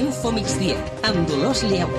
Info Migdia, amb Dolors Lleu.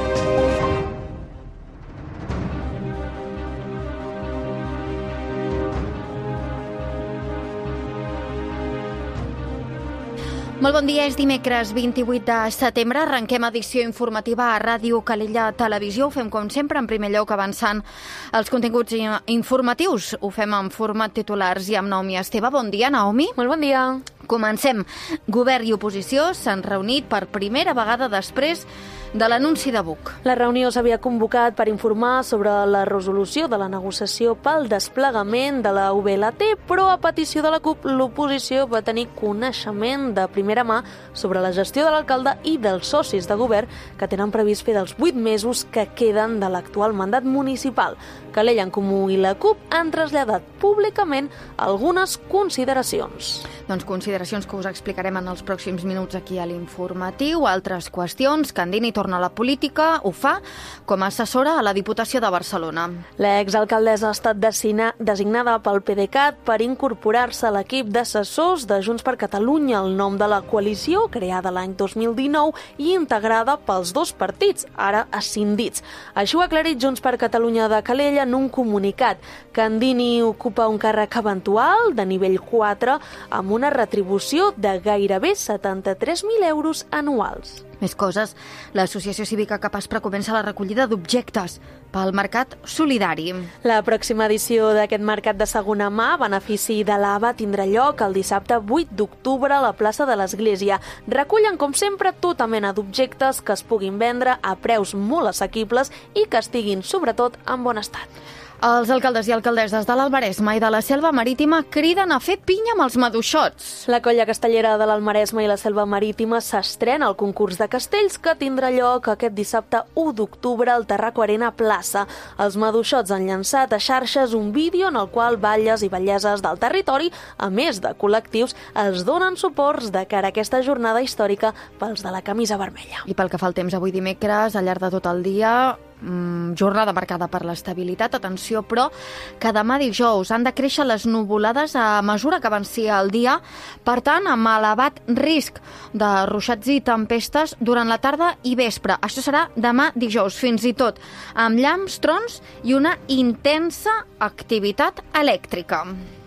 Molt bon dia, és dimecres 28 de setembre. Arrenquem edició informativa a Ràdio Calella Televisió. Ho fem com sempre, en primer lloc avançant els continguts informatius. Ho fem en format titulars i amb Naomi Esteve. Bon dia, Naomi. Molt bon dia. Comencem. Govern i oposició s'han reunit per primera vegada després de l'anunci de Buch. La reunió s'havia convocat per informar sobre la resolució de la negociació pel desplegament de la UVLT, però a petició de la CUP l'oposició va tenir coneixement de primera mà sobre la gestió de l'alcalde i dels socis de govern que tenen previst fer dels 8 mesos que queden de l'actual mandat municipal. Calella en Comú i la CUP han traslladat públicament algunes consideracions. Doncs consideracions que us explicarem en els pròxims minuts aquí a l'informatiu. Altres qüestions. Candini torna a la política, ho fa com a assessora a la Diputació de Barcelona. L'exalcaldessa ha estat designada pel PDeCAT per incorporar-se a l'equip d'assessors de Junts per Catalunya, el nom de la coalició creada l'any 2019 i integrada pels dos partits, ara escindits. Això ha aclarit Junts per Catalunya de Calella en un comunicat. Candini ocupa un càrrec eventual de nivell 4 amb una retribució de gairebé 73.000 euros anuals. Més coses. L'Associació Cívica Capaspra comença la recollida d'objectes pel mercat solidari. La pròxima edició d'aquest mercat de segona mà a benefici de l'AVA tindrà lloc el dissabte 8 d'octubre a la plaça de l'Església. Recullen, com sempre, tota mena d'objectes que es puguin vendre a preus molt assequibles i que estiguin, sobretot, en bon estat. Els alcaldes i alcaldesses de l'Almaresme i de la Selva Marítima criden a fer pinya amb els maduixots. La colla castellera de l'Almaresme i la Selva Marítima s'estrena al concurs de castells que tindrà lloc aquest dissabte 1 d'octubre al Terraco Arena Plaça. Els maduixots han llançat a xarxes un vídeo en el qual batlles i batleses del territori, a més de col·lectius, es donen suports de cara a aquesta jornada històrica pels de la camisa vermella. I pel que fa al temps, avui dimecres, al llarg de tot el dia, jornada marcada per l'estabilitat. Atenció, però, que demà dijous han de créixer les nuvolades a mesura que avanci el dia, per tant, amb elevat risc de ruixats i tempestes durant la tarda i vespre. Això serà demà dijous, fins i tot amb llamps, trons i una intensa activitat elèctrica.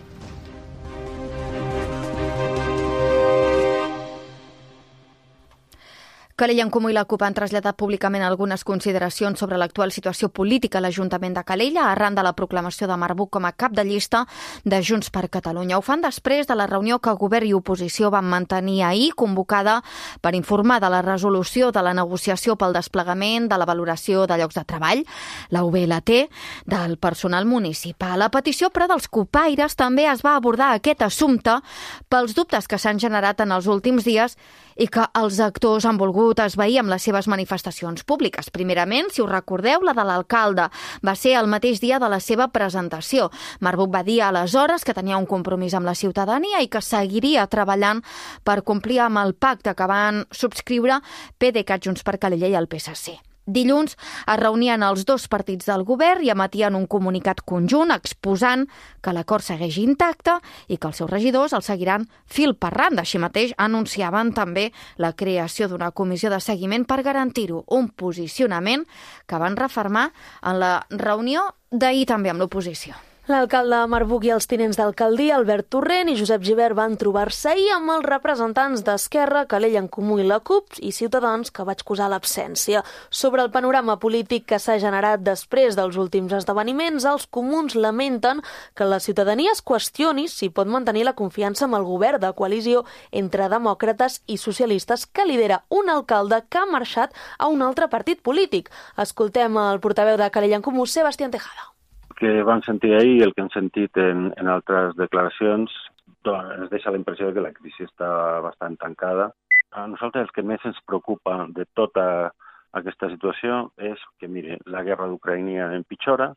Calella en Comú i la CUP han traslladat públicament algunes consideracions sobre l'actual situació política a l'Ajuntament de Calella arran de la proclamació de Marc Buch com a cap de llista de Junts per Catalunya. Ho fan després de la reunió que govern i oposició van mantenir ahir, convocada per informar de la resolució de la negociació pel desplegament de la valoració de llocs de treball, la UVLT, del personal municipal. A petició, però, dels cupaires també es va abordar aquest assumpte pels dubtes que s'han generat en els últims dies i que els actors han volgut esvair amb les seves manifestacions públiques. Primerament, si us recordeu, la de l'alcalde va ser el mateix dia de la seva presentació. Marc Buch va dir aleshores que tenia un compromís amb la ciutadania i que seguiria treballant per complir amb el pacte que van subscriure PDeCAT, Junts per Calella i el PSC. Dilluns es reunien els dos partits del govern i emetien un comunicat conjunt exposant que l'acord segueix intacte i que els seus regidors el seguiran fil per randa. Així mateix anunciaven també la creació d'una comissió de seguiment per garantir-ho, un posicionament que van refermar en la reunió d'ahir també amb l'oposició. L'alcalde Marc Buch i els tinents d'alcaldia, Albert Torrent i Josep Gibert, van trobar-se ahir amb els representants d'Esquerra, Calella en Comú i la CUP i Ciutadans, que va excusar l'absència. Sobre el panorama polític que s'ha generat després dels últims esdeveniments, els comuns lamenten que la ciutadania es qüestioni si pot mantenir la confiança amb el govern de coalició entre demòcrates i socialistes que lidera un alcalde que ha marxat a un altre partit polític. Escoltem el portaveu de Calella en Comú, Sebastián Tejada. Que vam sentir ahir i el que hem sentit en altres declaracions ens deixa la impressió que la crisi està bastant tancada. A nosaltres el que més ens preocupa de tota aquesta situació és que, mire, la guerra d'Ucraïna empitjora,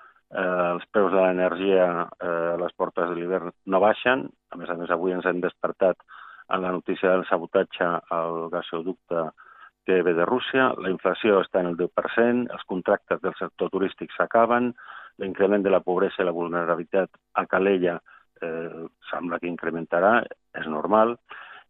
els preus de l'energia a les portes de l'hivern no baixen, a més, avui ens hem despertat amb la notícia del sabotatge al gasoducte que ve de Rússia, la inflació està en el 10%, els contractes del sector turístic s'acaben, l'increment de la pobresa i la vulnerabilitat a Calella sembla que incrementarà, és normal,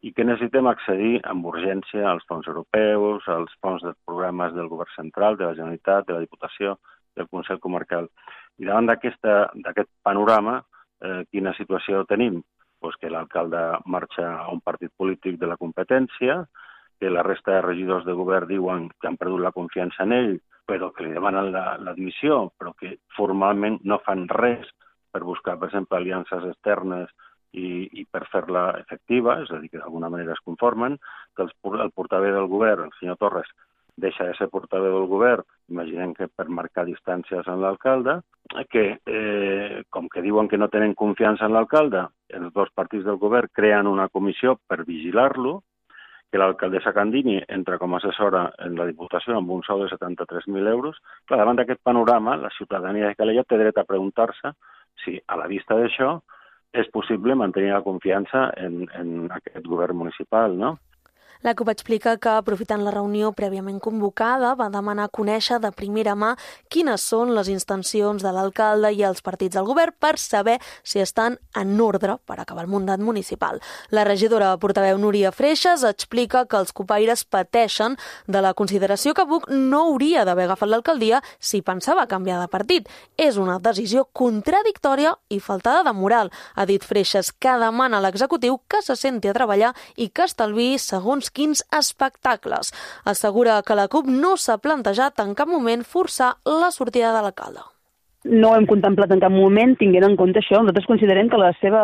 i que necessitem accedir amb urgència als fons europeus, als fons dels programes del govern central, de la Generalitat, de la Diputació, del Consell Comarcal. I davant d'aquest panorama, quina situació tenim? Pues que l'alcalde marxa a un partit polític de la competència, que la resta de regidors de govern diuen que han perdut la confiança en ell, però que li demanen la dimissió, però que formalment no fan res per buscar, per exemple, aliances externes i per fer-la efectiva, és a dir, que d'alguna manera es conformen, que el portaveu del govern, el senyor Torres, deixa de ser portaveu del govern, imaginem que per marcar distàncies amb l'alcalde, que com que diuen que no tenen confiança en l'alcalde, els dos partits del govern creen una comissió per vigilar-lo, que l'alcaldessa Candini entra com a assessora en la Diputació amb un sou de 73.000 euros. Clar, davant d'aquest panorama, la ciutadania de Calella té dret a preguntar-se si, a la vista d'això, és possible mantenir la confiança en aquest govern municipal, no? La CUP explica que, aprofitant la reunió prèviament convocada, va demanar conèixer de primera mà quines són les intencions de l'alcalde i els partits del govern per saber si estan en ordre per acabar el mandat municipal. La regidora portaveu Núria Freixas explica que els cupaires pateixen de la consideració que Buch no hauria d'haver agafat l'alcaldia si pensava canviar de partit. És una decisió contradictòria i faltada de moral. Ha dit Freixas que demana a l'executiu que se senti a treballar i que estalviï segons quins espectacles. Assegura que la CUP no s'ha plantejat en cap moment forçar la sortida de l'alcalde. No ho hem contemplat en cap moment, tinguent en compte això. Nosaltres considerem que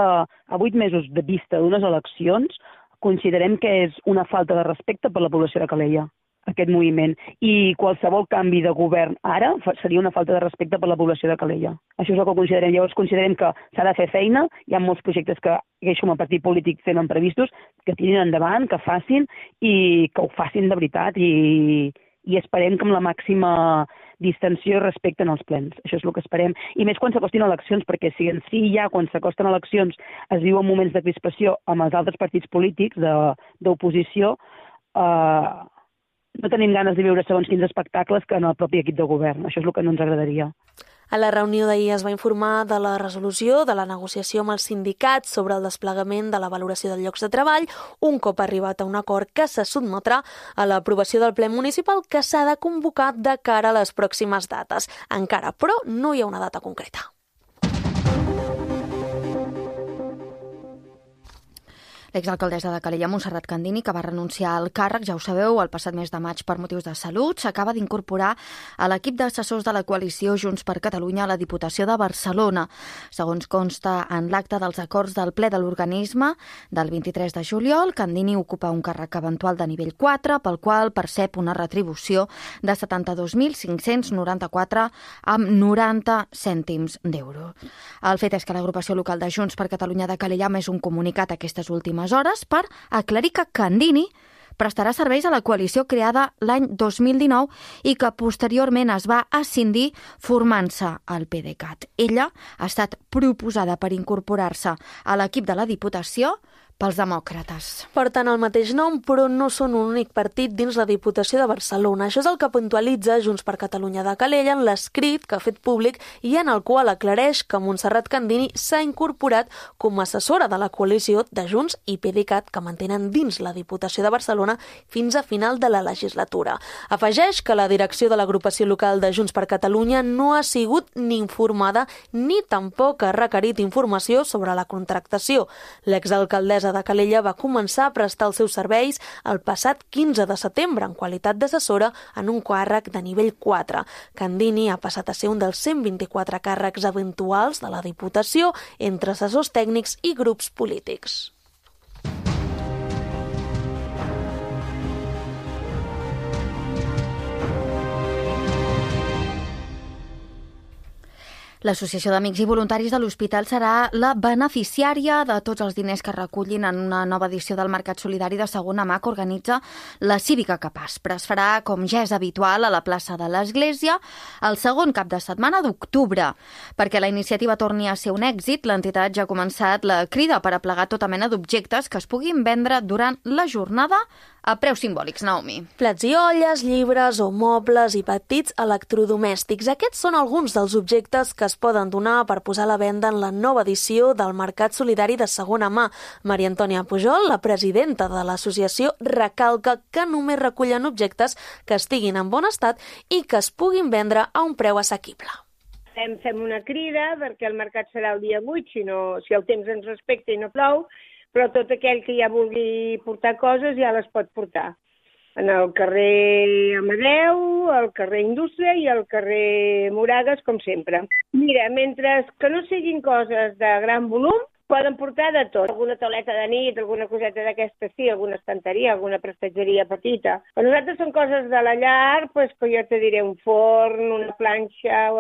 a 8 mesos de vista d'unes eleccions, considerem que és una falta de respecte per la població de Calella, aquest moviment. I qualsevol canvi de govern ara seria una falta de respecte per la població de Calella. Això és el que considerem. Llavors considerem que s'ha de fer feina, hi ha molts projectes que ells com a partit polític tenen previstos, que tirin endavant, que facin i que ho facin de veritat i esperem que amb la màxima distensió i respecte en els plens. Això és el que esperem. I més quan s'acostin eleccions, perquè si en si ja quan s'acosten eleccions es viuen moments de crispació amb els altres partits polítics d'oposició, no tenim ganes de viure segons quins espectacles que en el propi equip de govern. Això és el que no ens agradaria. A la reunió d'ahir es va informar de la resolució de la negociació amb els sindicats sobre el desplegament de la valoració de llocs de treball, un cop arribat a un acord que se sotmetrà a l'aprovació del ple municipal que s'ha de convocar de cara a les pròximes dates. Encara, però, no hi ha una data concreta. L'exalcaldessa de Calella, Montserrat Candini, que va renunciar al càrrec, ja ho sabeu, el passat mes de maig per motius de salut, s'acaba d'incorporar a l'equip d'assessors de la coalició Junts per Catalunya a la Diputació de Barcelona. Segons consta en l'acte dels acords del ple de l'organisme del 23 de juliol, Candini ocupa un càrrec eventual de nivell 4, pel qual percep una retribució de 72.594 amb 90 cèntims d'euro. El fet és que l'agrupació local de Junts per Catalunya de Calella ha emès un comunicat aquestes últimes hores per aclarir que Candini prestarà serveis a la coalició creada l'any 2019 i que posteriorment es va ascindir formant-se al PDeCAT. Ella ha estat proposada per incorporar-se a l'equip de la Diputació pels demòcrates. Porten el mateix nom, però no són un únic partit dins la Diputació de Barcelona. Això és el que puntualitza Junts per Catalunya de Calella en l'escrit que ha fet públic i en el qual aclareix que Montserrat Candini s'ha incorporat com a assessora de la coalició de Junts i PDeCAT que mantenen dins la Diputació de Barcelona fins a final de la legislatura. Afegeix que la direcció de l'agrupació local de Junts per Catalunya no ha sigut ni informada ni tampoc ha requerit informació sobre la contractació. L'exalcaldessa de Calella va començar a prestar els seus serveis el passat 15 de setembre en qualitat d'assessora en un càrrec de nivell 4. Candini ha passat a ser un dels 124 càrrecs eventuals de la Diputació entre assessors tècnics i grups polítics. L'Associació d'Amics i Voluntaris de l'Hospital serà la beneficiària de tots els diners que recullin en una nova edició del Mercat Solidari de segona mà que organitza la Cívica Capaspra. Es farà, com ja és habitual, a la plaça de l'Església el segon cap de setmana d'octubre. Perquè la iniciativa torni a ser un èxit, l'entitat ja ha començat la crida per aplegar tota mena d'objectes que es puguin vendre durant la jornada a preus simbòlics, Naomi. Plats i olles, llibres o mobles i petits electrodomèstics. Aquests són alguns dels objectes que es poden donar per posar a la venda en la nova edició del Mercat Solidari de Segona Mà. Maria Antònia Pujol, la presidenta de l'associació, recalca que només recullen objectes que estiguin en bon estat i que es puguin vendre a un preu assequible. Fem una crida perquè el mercat serà el dia 8, si el temps ens respecta i no plou, però tot aquell que ja vulgui portar coses ja les pot portar. En el carrer Amadeu, el carrer Indústria i el carrer Moragues, com sempre. Mira, mentre que no siguin coses de gran volum, poden portar de tot. Alguna tauleta de nit, alguna coseta d'aquesta, sí, alguna estanteria, alguna prestatgeria petita. Per nosaltres són coses de la llar, que jo te diré un forn, una planxa,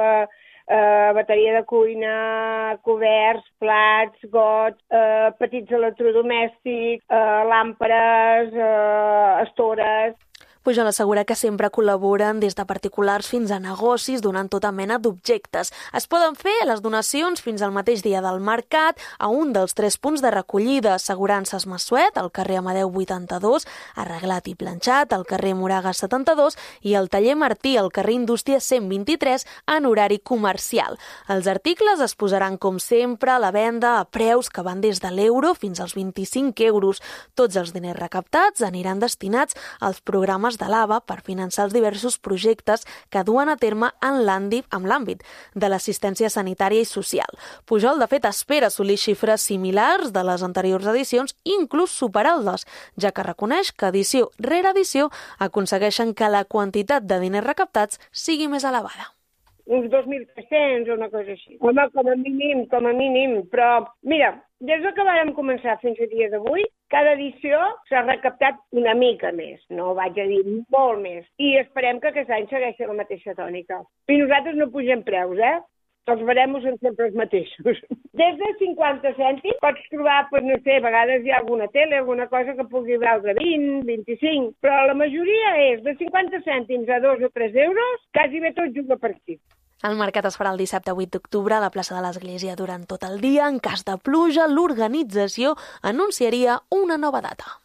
bateria de cuina, coberts, plats, gots, petits electrodomèstics, làmperes, estores. Pujol assegura que sempre col·laboren des de particulars fins a negocis donant tota mena d'objectes. Es poden fer les donacions fins al mateix dia del mercat a un dels 3 punts de recollida: Assegurances Massuet, al carrer Amadeu 82, Arreglat i Planxat, al carrer Moragues 72 i el taller Martí, al carrer Indústria 123, en horari comercial. Els articles es posaran, com sempre, a la venda a preus que van des de l'euro fins als 25 euros. Tots els diners recaptats aniran destinats als programes de l'AVA per finançar els diversos projectes que duen a terme en l'àmbit de l'assistència sanitària i social. Pujol, de fet, espera assolir xifres similars de les anteriors edicions i inclús superar-les, ja que reconeix que edició rere edició aconsegueixen que la quantitat de diners recaptats sigui més elevada. Uns 2.300 o una cosa així. Home, com a mínim, però mira, des que vàrem començar fins a dia d'avui, cada edició s'ha recaptat una mica més, no vaig a dir molt més, i esperem que aquest any segueixi la mateixa tònica. I nosaltres no pugem preus, Els baremos són sempre els mateixos. Des de 50 cèntims pots trobar, no sé, a vegades hi ha alguna tele, alguna cosa que pugui valdre 20, 25, però la majoria és de 50 cèntims a 2 o 3 euros, quasi bé tot juga per aquí. El mercat es farà el dissabte 8 d'octubre a la plaça de l'Església durant tot el dia. En cas de pluja, l'organització anunciaria una nova data.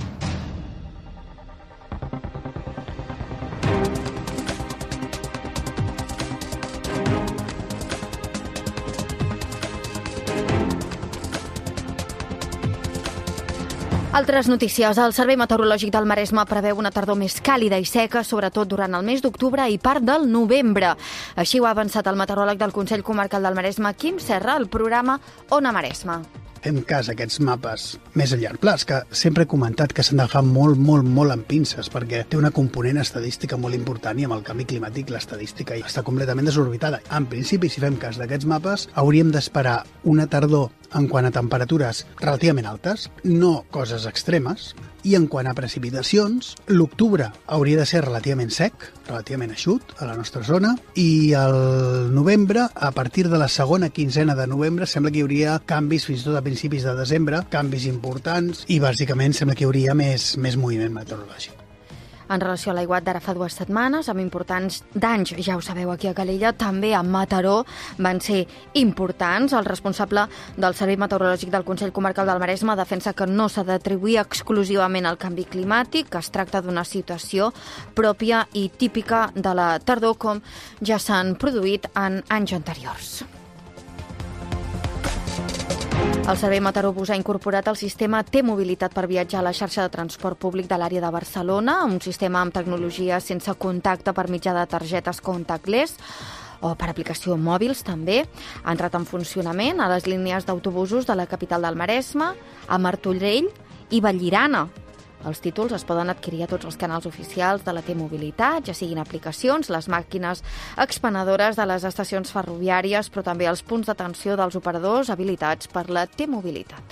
Altres notícies. El Servei Meteorològic del Maresme preveu una tardor més càlida i seca, sobretot durant el mes d'octubre i part del novembre. Així ho ha avançat el meteoròleg del Consell Comarcal del Maresme, Quim Serra, al programa Ona Maresme. Fem cas a aquests mapes més a llarg plaç, que sempre he comentat que s'han d'agafar molt amb pinces, perquè té una component estadística molt important i amb el canvi climàtic l'estadística està completament desorbitada. En principi, si fem cas d'aquests mapes, hauríem d'esperar una tardor en quant a temperatures relativament altes, no coses extremes, i en quant a precipitacions, l'octubre hauria de ser relativament sec, relativament eixut a la nostra zona, i el novembre, a partir de la segona quinzena de novembre, sembla que hi hauria canvis fins i tot a principis de desembre, canvis importants, i bàsicament sembla que hi hauria més moviment meteorològic. En relació a l'aiguat d'ara fa 2 setmanes, amb importants danys, ja ho sabeu, aquí a Calella, també a Mataró van ser importants. El responsable del Servei Meteorològic del Consell Comarcal del Maresme defensa que no s'ha d'atribuir exclusivament al canvi climàtic, que es tracta d'una situació pròpia i típica de la tardor, com ja s'han produït en anys anteriors. El Servei Meteorobús ha incorporat el sistema T-Mobilitat per viatjar a la xarxa de transport públic de l'àrea de Barcelona, un sistema amb tecnologia sense contacte per mitjà de targetes contactless o per aplicació mòbils també. Ha entrat en funcionament a les línies d'autobusos de la capital del Maresme, a Martorell i Vallirana. Els títols es poden adquirir a tots els canals oficials de la T-Mobilitat, ja siguin aplicacions, les màquines expenedores de les estacions ferroviàries, però també els punts d'atenció dels operadors habilitats per la T-Mobilitat.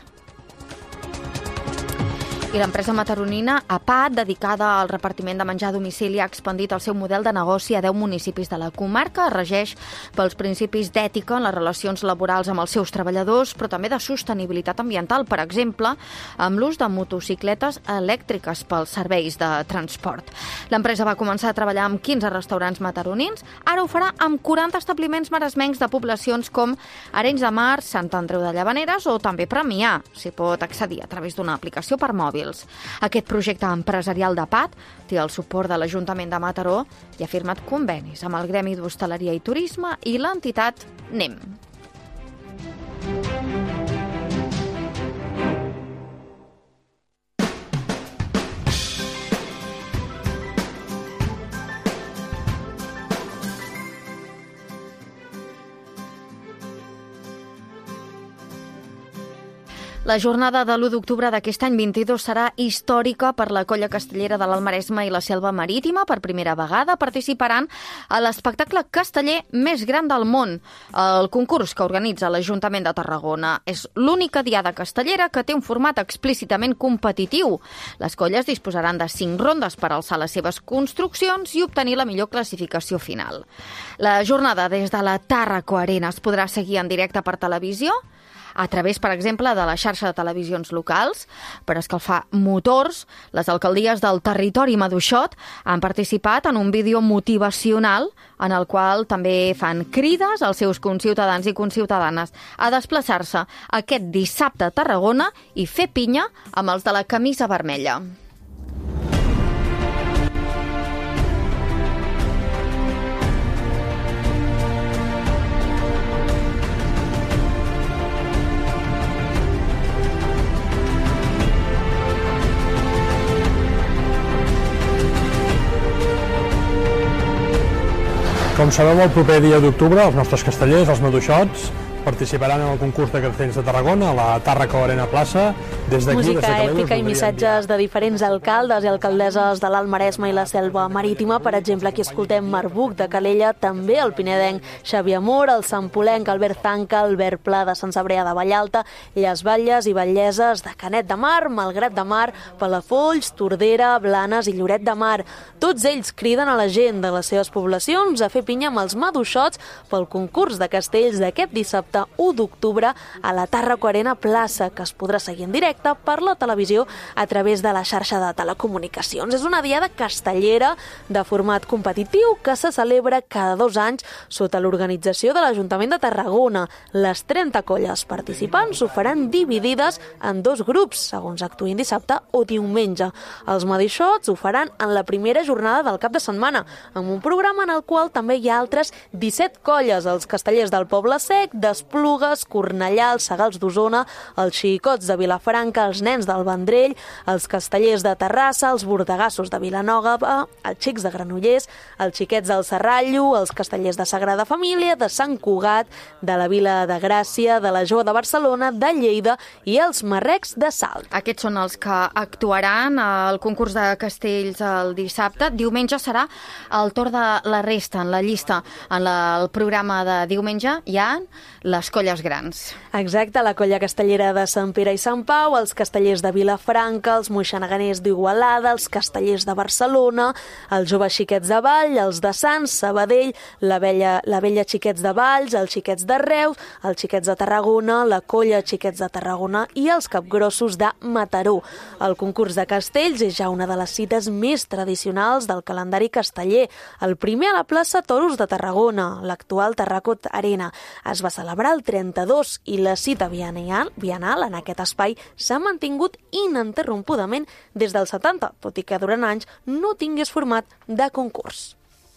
I l'empresa mataronina APAT, dedicada al repartiment de menjar a domicili, ha expandit el seu model de negoci a 10 municipis de la comarca. Es regeix pels principis d'ètica en les relacions laborals amb els seus treballadors, però també de sostenibilitat ambiental, per exemple, amb l'ús de motocicletes elèctriques pels serveis de transport. L'empresa va començar a treballar amb 15 restaurants mataronins, ara ho farà amb 40 establiments maresmencs de poblacions com Arenys de Mar, Sant Andreu de Llavaneres o també Premià. S'hi pot accedir a través d'una aplicació per mòbil. mòbils. Aquest projecte empresarial de PAT té el suport de l'Ajuntament de Mataró i ha firmat convenis amb el Gremi d'Hostaleria i Turisme i l'entitat NEM. La jornada de l'1 d'octubre d'aquest any 22 serà històrica per la colla castellera de l'Alt Maresme i la Selva Marítima. Per primera vegada participaran a l'espectacle casteller més gran del món, el concurs que organitza l'Ajuntament de Tarragona. És l'única diada castellera que té un format explícitament competitiu. Les colles disposaran de 5 rondes per alçar les seves construccions i obtenir la millor classificació final. La jornada des de la Tàrraco Arena es podrà seguir en directe per televisió, a través, per exemple, de la xarxa de televisions locals. Per escalfar motors, les alcaldies del territori maduixot han participat en un vídeo motivacional en el qual també fan crides als seus conciutadans i conciutadanes a desplaçar-se aquest dissabte a Tarragona i fer pinya amb els de la camisa vermella. Com sabeu, el proper dia d'octubre, els nostres castellers, els maduixots, participaran en el concurs de cartells de Tarragona a la Tàrraco Arena Plaça. Música èpica i missatges de diferents alcaldes i alcaldesses de l'Alt Maresme i la Selva Marítima. Per exemple, aquí escoltem Marbuc de Calella, també el pinedenc Xavier Amor, el santpolenc Albert Zanca, Albert Pla de Sant Cebrià de Vallalta, les batlles i batlleses de Canet de Mar, Malgrat de Mar, Palafolls, Tordera, Blanes i Lloret de Mar. Tots ells criden a la gent de les seves poblacions a fer pinya amb els maduixots pel concurs de castells d'aquest dissabte 1 d'octubre a la Tàrraco Arena Plaça, que es podrà seguir en directe per la televisió a través de la xarxa de telecomunicacions. És una diada castellera de format competitiu que se celebra cada 2 anys sota l'organització de l'Ajuntament de Tarragona. Les 30 colles participants ho faran dividides en 2 grups, segons actuïn dissabte o diumenge. Els maduixots ho faran en la primera jornada del cap de setmana, amb un programa en el qual també hi ha altres 17 colles, els castellers del Poble Sec, d'Esplugues, Cornellà, els Segals d'Osona, els xicots de Vilafranca, els nens del Vendrell, els castellers de Terrassa, els bordegassos de Vilanova, els xics de Granollers, els xiquets del Serrallo, els castellers de Sagrada Família, de Sant Cugat, de la Vila de Gràcia, de la Joa de Barcelona, de Lleida i els marrecs de Salt. Aquests són els que actuaran al concurs de castells el dissabte. Diumenge serà el torn de la resta en la llista. En el programa de diumenge hi ha les colles grans. Exacte, la colla castellera de Sant Pere i Sant Pau, els castellers de Vilafranca, els moixaneganers d'Igualada, els castellers de Barcelona, els joves xiquets de Vall, els de Sants, Sabadell, la vella xiquets de Valls, els xiquets de Reus, els xiquets de Tarragona, la colla xiquets de Tarragona i els capgrossos de Mataró. El concurs de castells és ja una de les cites més tradicionals del calendari casteller. El primer a la plaça Toros de Tarragona, l'actual Tàrraco Arena. Es va celebrar el 32 i la cita bienal en aquest espai s'ha mantingut ininterrompudament des del 70, tot i que durant anys no tingués format de concurs.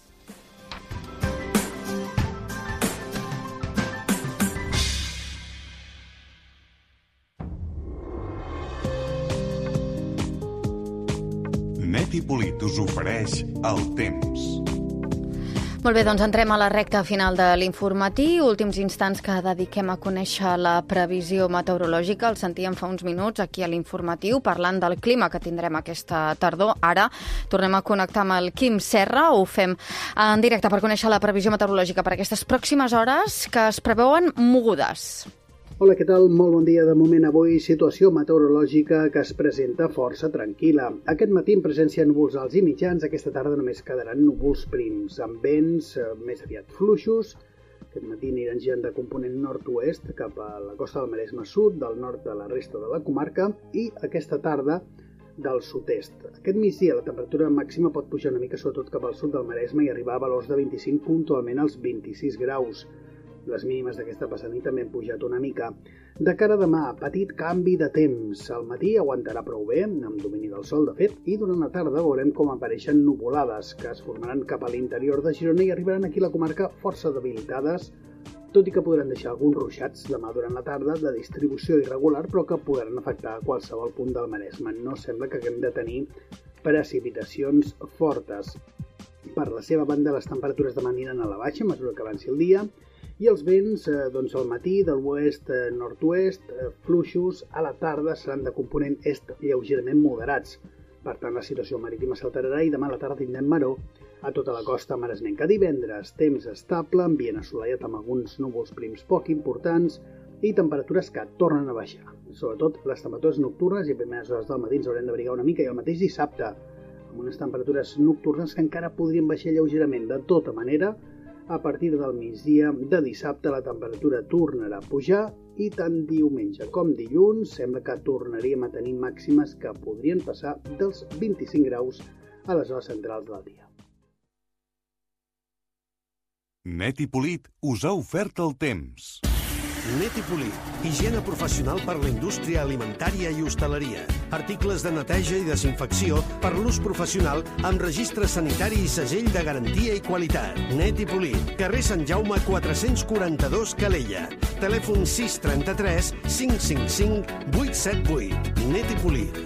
Net i Polit us ofereix el temps. Molt bé, doncs entrem a la recta final de l'informatiu, últims instants que dediquem a conèixer la previsió meteorològica. El sentíem fa uns minuts aquí a l'informatiu parlant del clima que tindrem aquesta tardor. Ara tornem a connectar amb el Quim Serra, ho fem en directe per conèixer la previsió meteorològica per aquestes pròximes hores que es preveuen mogudes. Hola, què tal? Molt bon dia. De moment avui situació meteorològica que es presenta força tranquil·la. Aquest matí en presència de núvols alts i mitjans, aquesta tarda només quedaran núvols prims, amb vents més aviat fluixos. Aquest matí aniran girant de component nord-oest cap a la costa del Maresme sud, del nord de la resta de la comarca i aquesta tarda del sud-est. Aquest migdia la temperatura màxima pot pujar una mica sobretot cap al sud del Maresme i arribar a valors de 25, puntualment als 26 graus. Les mínimes d'aquesta passada nit també han pujat una mica. De cara a demà, petit canvi de temps. Al matí aguantarà prou bé, amb domini del sol, de fet, i durant la tarda veurem com apareixen nuvolades, que es formaran cap a l'interior de Girona i arribaran aquí a la comarca força debilitades, tot i que podran deixar alguns ruixats demà durant la tarda de distribució irregular, però que podran afectar a qualsevol punt del Maresme. No sembla que haguem de tenir precipitacions fortes. Per la seva banda, les temperatures demà aniran a la baixa a mesura que avanci el dia, i els vents, al matí, de l'oest-nord-oest, fluixos, a la tarda seran de component est lleugerament moderats. Per tant, la situació marítima s'alterarà i demà a la tarda tindrem maror a tota la costa maresmenca. Divendres, temps estable, ambient assolellat amb alguns núvols prims poc importants i temperatures que tornen a baixar. Sobretot les temperatures nocturnes i a primeres hores del matí ens haurem d'abrigar una mica, i el mateix dissabte, amb unes temperatures nocturnes que encara podrien baixar lleugerament. De tota manera, a partir del migdia de dissabte la temperatura tornarà a pujar i tant diumenge com dilluns sembla que tornaríem a tenir màximes que podrien passar dels 25 graus a les hores centrals del dia. Net i Polit us ha ofert el temps. Net i Polit, higiene professional per la indústria alimentària i hostaleria. Articles de neteja i desinfecció per l'ús professional amb registre sanitari i segell de garantia i qualitat. Net i Polit, carrer Sant Jaume 442 Calella. Telèfon 633 555 878. Net i Polit.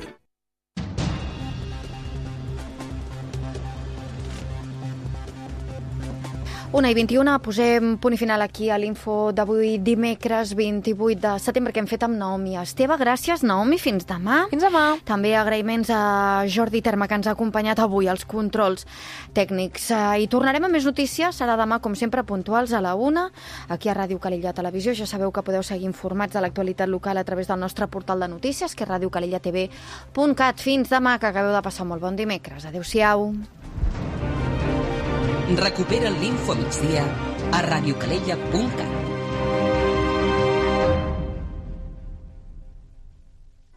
1:21, posem punt i final aquí a l'info d'avui dimecres 28 de setembre que hem fet amb Naomi Esteve. Gràcies, Naomi, fins demà. Fins demà. També agraïments a Jordi Terma, que ens ha acompanyat avui als controls tècnics. I tornarem amb més notícies, serà demà, com sempre, puntuals a la 1, aquí a Ràdio Calella Televisió. Ja sabeu que podeu seguir informats de l'actualitat local a través del nostre portal de notícies, que és radiocalellatv.cat. Fins demà, que acabeu de passar molt bon dimecres. Adéu-siau. Recupera l'Info Migdia a radiocalella.cat.